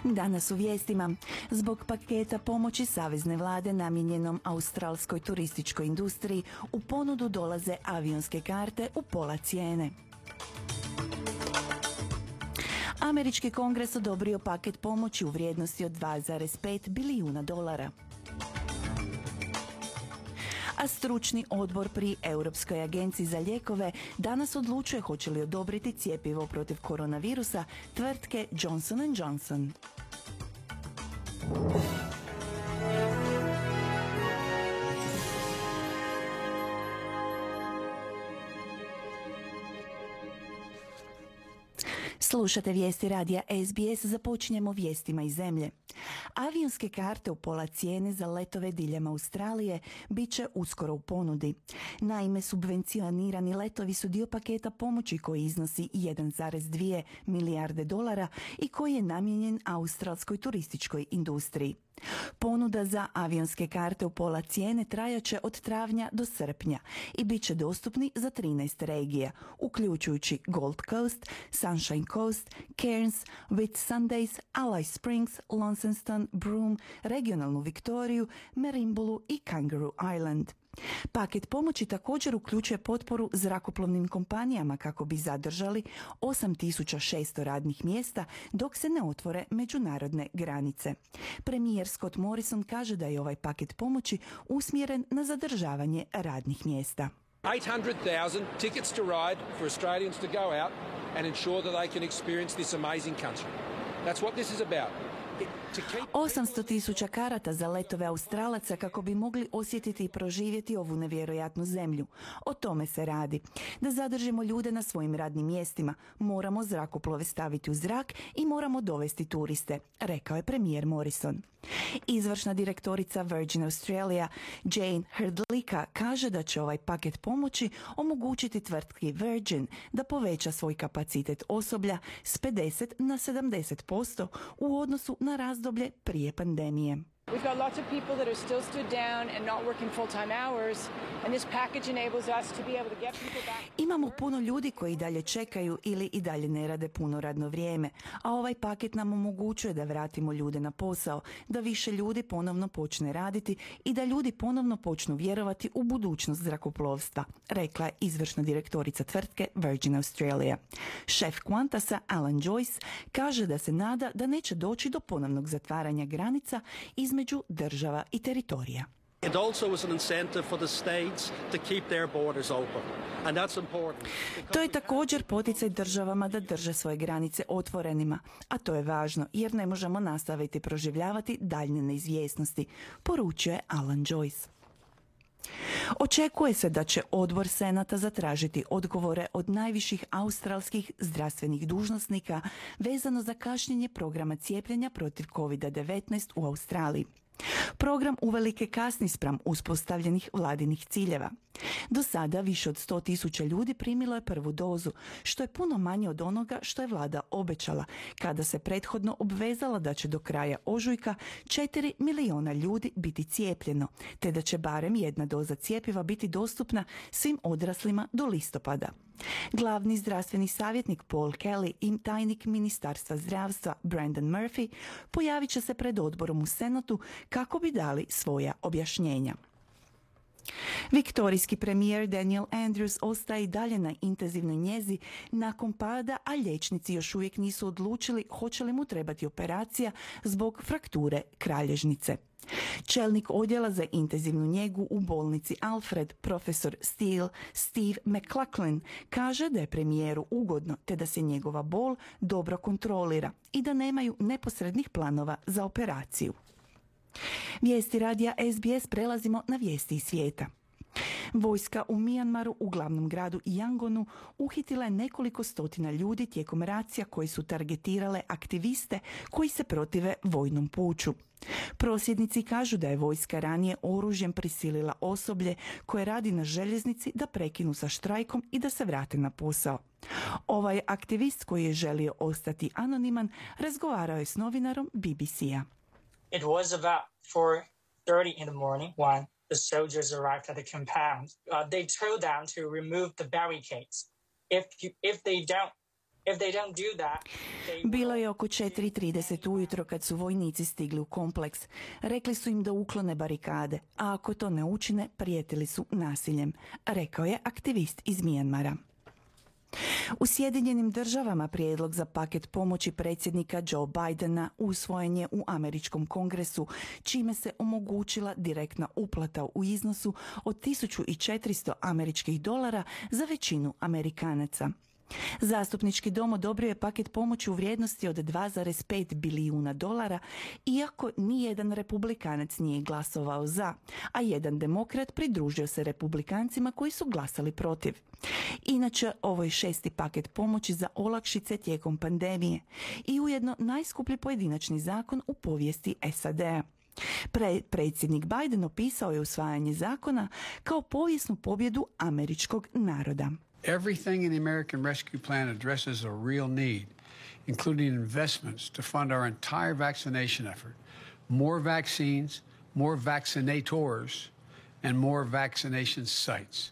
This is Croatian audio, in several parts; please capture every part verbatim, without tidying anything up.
Danas u vijestima. Zbog paketa pomoći savezne vlade namijenjenom australskoj turističkoj industriji u ponudu dolaze avionske karte u pola cijene. Američki kongres odobrio paket pomoći u vrijednosti od dva zarez pet bilijuna dolara. A stručni odbor pri Europskoj agenciji za lijekove danas odlučuje hoće li odobriti cjepivo protiv koronavirusa tvrtke Johnson and Johnson. Slušate vijesti radija S B S, započinjemo vijestima iz zemlje. Avionske karte u pola cijene za letove diljem Australije bit će uskoro u ponudi. Naime, subvencionirani letovi su dio paketa pomoći koji iznosi jedan zarez dvije milijarde dolara i koji je namijenjen australskoj turističkoj industriji. Ponuda za avionske karte u pola cijene trajaće od travnja do srpnja i bit će dostupni za trinaest regija, uključujući Gold Coast, Sunshine Coast, Cairns, Whitsundays, Alice Springs, Launceston, Broome, regionalnu Viktoriju, Merimbulu i Kangaroo Island. Paket pomoći također uključuje potporu zrakoplovnim kompanijama kako bi zadržali osam tisuća šesto radnih mjesta dok se ne otvore međunarodne granice. Premijer Scott Morrison kaže da je ovaj paket pomoći usmjeren na zadržavanje radnih mjesta. eight hundred thousand tickets to ride for Australians to go out and ensure that they can experience this amazing country. That's what this is about. osamsto tisuća karata za letove Australaca kako bi mogli osjetiti i proživjeti ovu nevjerojatnu zemlju. O tome se radi. Da zadržimo ljude na svojim radnim mjestima, moramo zrakoplove staviti u zrak i moramo dovesti turiste, rekao je premijer Morrison. Izvršna direktorica Virgin Australia Jane Hrdlicka kaže da će ovaj paket pomoći omogućiti tvrtki Virgin da poveća svoj kapacitet osoblja s pedeset na sedamdeset posto u odnosu na razdoblje prije pandemije. We've got lots of people that are still stood down and not working full-time hours, and this package enables us to be able to get people back. Imamo puno ljudi koji i dalje čekaju ili i dalje ne rade puno radno vrijeme, a ovaj paket nam omogućuje da vratimo ljude na posao, da više ljudi ponovno počne raditi i da ljudi ponovno počnu vjerovati u budućnost zrakoplovstva, rekla je izvršna direktorica tvrtke Virgin Australia. Šef Qantasa Alan Joyce kaže da se nada da neće doći do ponovnog zatvaranja granica između država i teritorija. It also is an incentive for the states to keep their borders open. And that's important. To je također poticaj državama da drže svoje granice otvorenima, a to je važno jer ne možemo nastaviti proživljavati daljnje neizvjesnosti, poručuje Alan Joyce. Očekuje se da će odbor Senata zatražiti odgovore od najviših australskih zdravstvenih dužnosnika vezano za kašnjenje programa cijepljenja protiv kovid devetnaest u Australiji. Program uvelike kasni spram uspostavljenih vladinih ciljeva. Do sada više od sto tisuća ljudi primilo je prvu dozu, što je puno manje od onoga što je vlada obećala, kada se prethodno obvezala da će do kraja ožujka četiri milijuna ljudi biti cijepljeno, te da će barem jedna doza cjepiva biti dostupna svim odraslima do listopada. Glavni zdravstveni savjetnik Paul Kelly i tajnik Ministarstva zdravstva Brandon Murphy pojavit će se pred odborom u Senatu kako bi dali svoja objašnjenja. Viktorijski premijer Daniel Andrews ostaje i dalje na intenzivnoj njezi nakon pada, a liječnici još uvijek nisu odlučili hoće li mu trebati operacija zbog frakture kralježnice. Čelnik odjela za intenzivnu njegu u bolnici Alfred, profesor Steele, Steve McLaughlin, kaže da je premijeru ugodno te da se njegova bol dobro kontrolira i da nemaju neposrednih planova za operaciju. Vijesti radija S B S prelazimo na vijesti iz svijeta. Vojska u Mijanmaru u glavnom gradu Yangonu uhitila je nekoliko stotina ljudi tijekom racija koji su targetirale aktiviste koji se protive vojnom puču. Prosvjednici kažu da je vojska ranije oružjem prisilila osoblje koje radi na željeznici da prekinu sa štrajkom i da se vrate na posao. Ovaj aktivist koji je želio ostati anoniman razgovarao je s novinarom B B C-a. It was about four thirty in the morning when the soldiers arrived at the compound. Uh, they told them to remove the barricades. If you, if they don't If they don't do that, they Bilo je oko četiri i trideset ujutro kad su vojnici stigli u kompleks. Rekli su im da uklone barikade, a ako to ne učine, prijetili su nasiljem, rekao je aktivist iz Mijanmara. U Sjedinjenim državama prijedlog za paket pomoći predsjednika Joe Bidena usvojen je u američkom kongresu, čime se omogućila direktna uplata u iznosu od tisuću četiristo američkih dolara za većinu Amerikanaca. Zastupnički dom odobrio je paket pomoći u vrijednosti od dva zarez pet bilijuna dolara, iako nijedan republikanac nije glasovao za, a jedan demokrat pridružio se republikancima koji su glasali protiv. Inače, ovo je šesti paket pomoći za olakšice tijekom pandemije i ujedno najskuplji pojedinačni zakon u povijesti S A D-a. Pre, predsjednik Biden opisao je usvajanje zakona kao povijesnu pobjedu američkog naroda. Everything in the American Rescue Plan addresses a real need, including investments to fund our entire vaccination effort, more vaccines, more vaccinators, and more vaccination sites.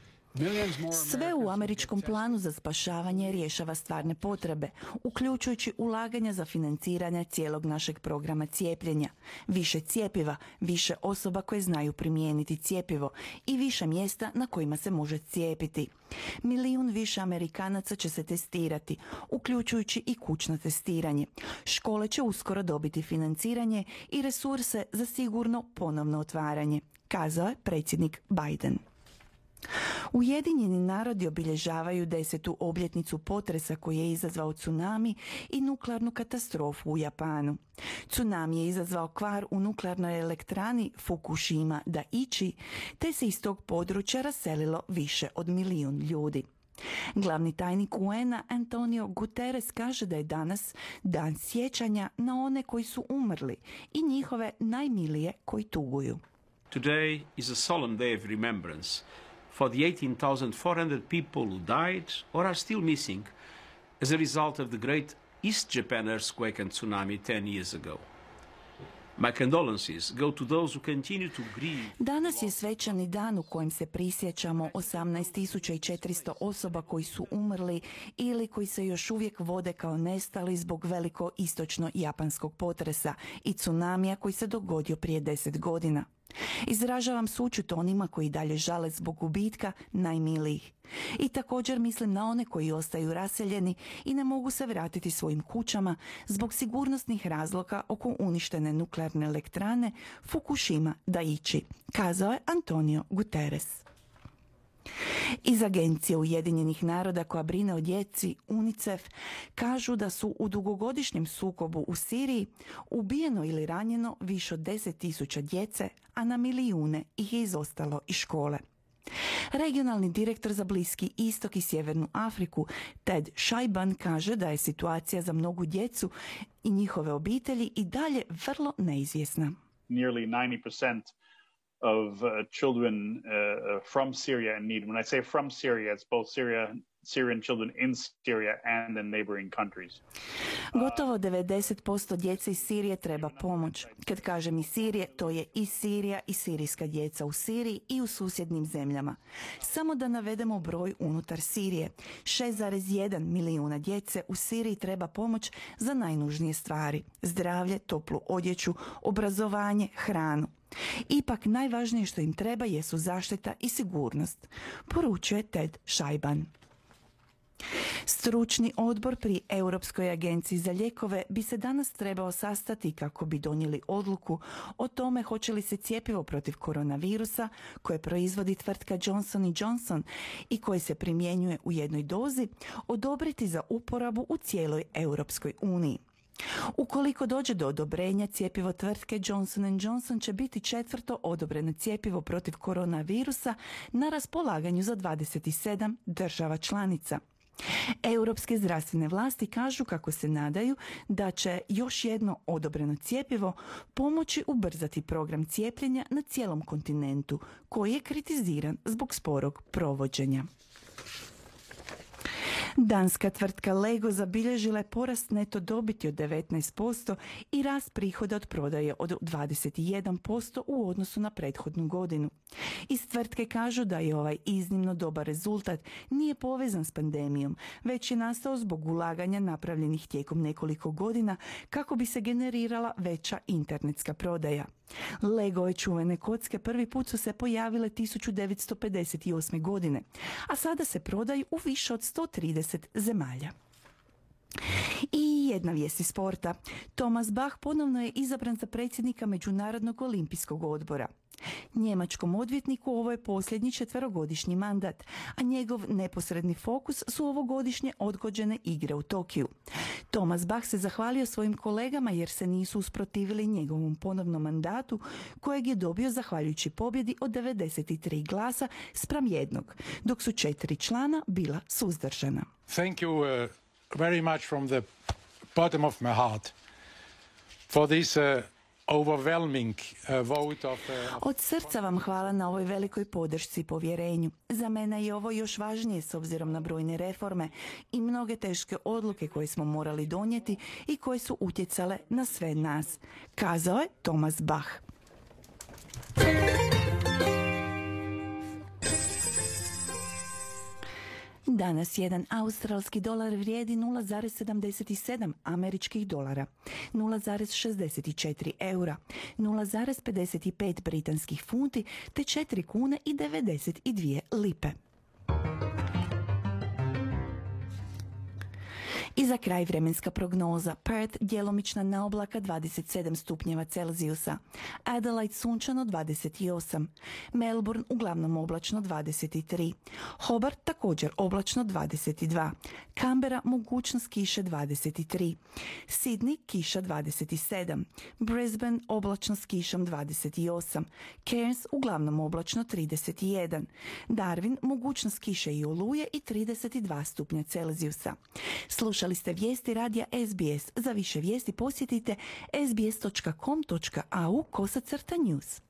Sve u američkom planu za spašavanje rješava stvarne potrebe, uključujući ulaganja za financiranje cijelog našeg programa cijepljenja, više cjepiva, više osoba koje znaju primijeniti cjepivo i više mjesta na kojima se može cijepiti. Milijun više Amerikanaca će se testirati, uključujući i kućno testiranje. Škole će uskoro dobiti financiranje i resurse za sigurno ponovno otvaranje, kazao je predsjednik Biden. Ujedinjeni narodi obilježavaju desetu obljetnicu potresa koji je izazvao tsunami i nuklearnu katastrofu u Japanu. Tsunami je izazvao kvar u nuklearnoj elektrani Fukushima Daiichi, te se iz tog područja raselilo više od milijun ljudi. Glavni tajnik U N-a Antonio Guterres kaže da je danas dan sjećanja na one koji su umrli i njihove najmilije koji tuguju. Today is a solemn day of remembrance for the eighteen thousand four hundred people who died or are still missing as a result of the great East Japan earthquake and tsunami ten years ago. My condolences go to those who continue to grieve. Danas je svečani dan u kojem se prisjećamo osamnaest tisuća četiristo osoba koji su umrli ili koji se još uvijek vode kao nestali zbog veliko istočno japanskog potresa i tsunamija koji se dogodio prije deset godina. Izražavam sućut onima koji dalje žale zbog gubitka najmilijih. I također mislim na one koji ostaju raseljeni i ne mogu se vratiti svojim kućama zbog sigurnosnih razloga oko uništene nuklearne elektrane Fukushima Daiichi, kazao je Antonio Guterres. Iz Agencije Ujedinjenih naroda koja brine o djeci UNICEF kažu da su u dugogodišnjem sukobu u Siriji ubijeno ili ranjeno više od deset tisuća djece, a na milijune ih je izostalo iz škole. Regionalni direktor za Bliski istok i Sjevernu Afriku Ted Shaiban kaže da je situacija za mnogu djecu i njihove obitelji i dalje vrlo neizvjesna. Nearly ninety percent of uh, children uh, from Syria in need. When I say from Syria, it's both Syria, Syrian children in Syria and in neighboring countries. Gotovo devedeset posto djece iz Sirije treba pomoć. Kad kažem iz Sirije, to je i Sirija i sirijska djeca u Siriji i u susjednim zemljama. Samo da navedemo broj unutar Sirije. šest zarez jedan milijuna djece u Siriji treba pomoć za najnužnije stvari. Zdravlje, toplu odjeću, obrazovanje, hranu. Ipak najvažnije što im treba jesu zaštita i sigurnost, poručuje Ted Shaiban. Stručni odbor pri Europskoj agenciji za lijekove bi se danas trebao sastati kako bi donijeli odluku o tome hoće li se cjepivo protiv koronavirusa koje proizvodi tvrtka Johnson and Johnson i koje se primjenjuje u jednoj dozi odobriti za uporabu u cijeloj Europskoj uniji. Ukoliko dođe do odobrenja, cjepivo tvrtke Johnson and Johnson će biti četvrto odobreno cjepivo protiv koronavirusa na raspolaganju za dvadeset sedam država članica. Europske zdravstvene vlasti kažu kako se nadaju da će još jedno odobreno cjepivo pomoći ubrzati program cijepljenja na cijelom kontinentu, koji je kritiziran zbog sporog provođenja. Danska tvrtka Lego zabilježila je porast neto dobiti od devetnaest posto i rast prihoda od prodaje od dvadeset jedan posto u odnosu na prethodnu godinu. Iz tvrtke kažu da je ovaj iznimno dobar rezultat nije povezan s pandemijom, već je nastao zbog ulaganja napravljenih tijekom nekoliko godina kako bi se generirala veća internetska prodaja. Legove čuvene kocke prvi put su se pojavile tisuću devetsto pedeset osme. godine, a sada se prodaju u više od sto trideset zemalja. I jedna vijest iz sporta. Thomas Bach ponovno je izabran za predsjednika Međunarodnog olimpijskog odbora. Njemačkom odvjetniku ovo je posljednji četverogodišnji mandat, a njegov neposredni fokus su ovogodišnje odgođene igre u Tokiju. Thomas Bach se zahvalio svojim kolegama jer se nisu usprotivili njegovom ponovnom mandatu, kojeg je dobio zahvaljujući pobjedi od devedeset tri glasa spram jednog, dok su četiri člana bila suzdržana. Thank you uh, very much from the bottom of my heart for this uh... overwhelming uh, vote of, uh, Od srca vam hvala na ovoj velikoj podršci i povjerenju. Za mene je ovo još važnije s obzirom na brojne reforme i mnoge teške odluke koje smo morali donijeti i koje su utjecale na sve nas, kazao je Thomas Bach. Danas jedan australski dolar vrijedi nula zarez sedamdeset sedam američkih dolara, nula zarez šezdeset četiri eura, nula zarez pedeset pet britanskih funti te četiri kune i devedeset dvije lipe. I za kraj vremenska prognoza. Perth djelomična naoblaka dvadeset sedam stupnjeva Celzijusa. Adelaide sunčano dvadeset osam. Melbourne uglavnom oblačno dvadeset tri. Hobart također oblačno dvadeset dva. Canberra mogućnost kiše dvadeset tri. Sydney kiša dvadeset sedam. Brisbane oblačno s kišom dvadeset osam. Cairns uglavnom oblačno trideset jedan. Darwin mogućnost kiše i oluje i trideset dva stupnja Celzijusa. Slušali ste vijesti radija S B S. Za više vijesti posjetite s b s dot com dot a u kosacrta news.